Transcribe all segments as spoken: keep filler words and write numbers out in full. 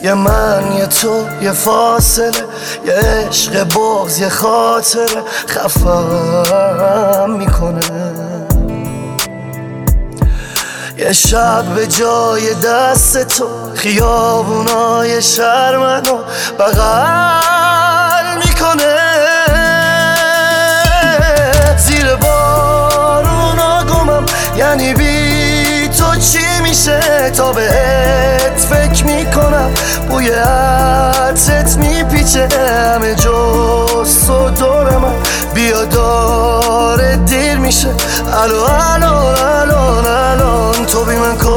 یه من یه تو یه فاصله، یه عشق بغض یه خاطره خفم میکنه. یه شب به جای دست تو خیابونای شهر منو بغل میکنه. زیر بارونا گمم، یعنی بی تو چی میشه تا بهت فکر میکنم. بوی عطرت میپیچه همه جز تو دور من. بیا داره دیر میشه، الو الو الان الان تو بی من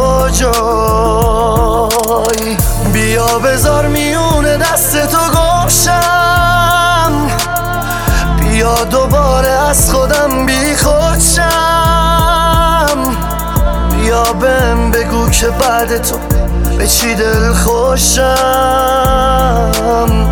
کجایی؟ بیا بذار میونه دست تو گمشم، بیا دوباره از خودم بی خودشم. بیا بهم بگو که بعد تو به چی دل خوشم.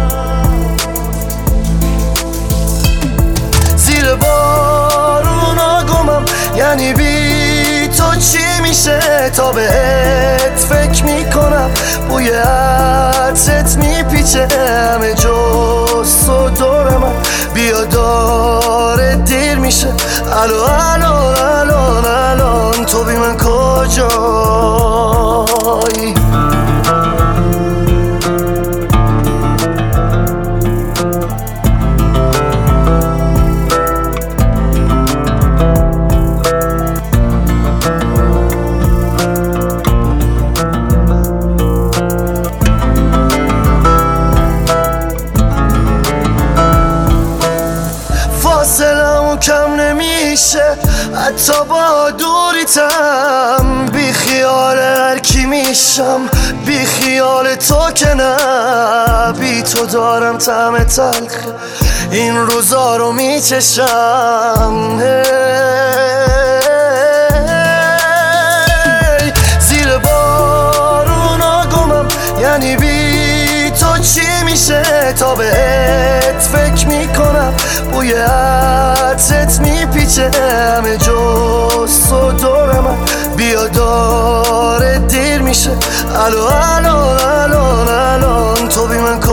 زیر بارونا گمم، یعنی بی تو چی میشه تا بهت فکر میکنم. بوی عطرت میپیچه همه جز تو دور من. بیا داره دیر میشه، الو الو الان الان تو بی من کجایی؟ فاصلمون کم نمیشه حتی با دوریتم. بی خیال هر کی میشم، بی خیال تو که نه. بی تو دارم طعم تلخ این روزا رو میچشم. زیر بارونا گمم، یعنی بی تو چی میشه تا بهت فکر میکنم. بوی عطرت میپیچه همه جز تو دور من. بیا داره دیر میشه، الو الو الان الان تو بی من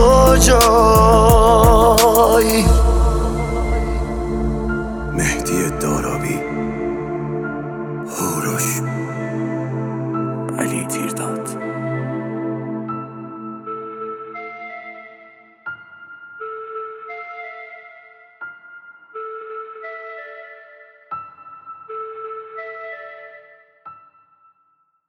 کجایی؟ مهدی دارابی، هوروش، علی تیرداد.